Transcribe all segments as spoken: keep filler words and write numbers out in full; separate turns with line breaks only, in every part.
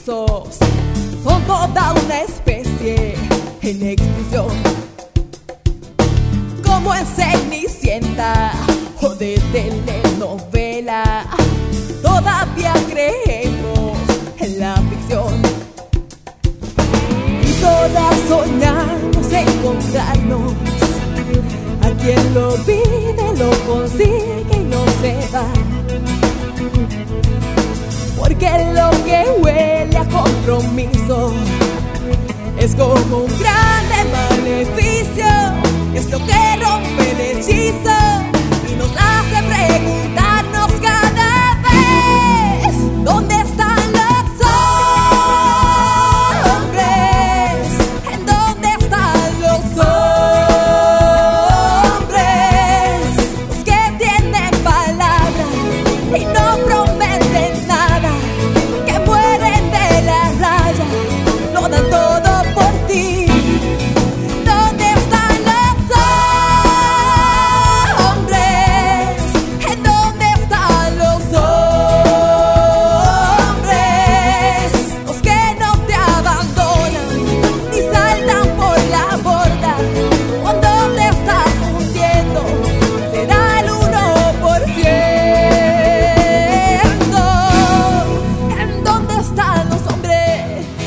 compromisos son toda una especie en extinción. Como en Cenicienta o de telenovela, todavía creemos en la ficción. Y todas soñamos encontrarnos a quien lo pide, lo consigue y no se va. Porque lo que huele a compromiso es como un grande maleficio, es lo que rompe el hechizo y nos hace preguntarnos cada vez: ¿dónde están los hombres? ¿En dónde están los hombres? Los que tienen palabra y no prometen nada, que mueren de la raya, lo dan todo por ti. ¿Dónde están los hombres? ¿En dónde están los hombres? Los que no te abandonan ni saltan por la borda cuando te estás hundiendo. Será el uno por ciento. ¿En dónde están los hombres?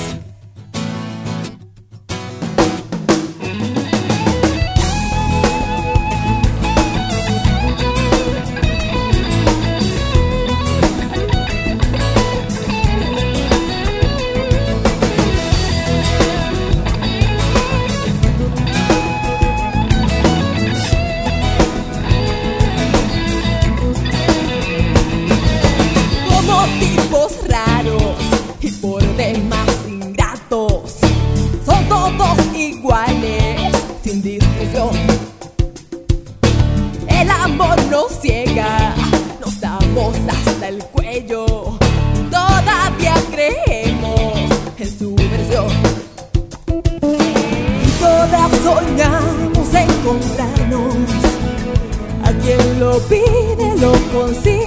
Como tipos raros y por demás ingratos, son todos iguales, sin discusión. El amor nos ciega, nos damos hasta el cuello, todavía creemos en su versión. Y todas soñamos encontrarnos a quien lo pide, lo consigue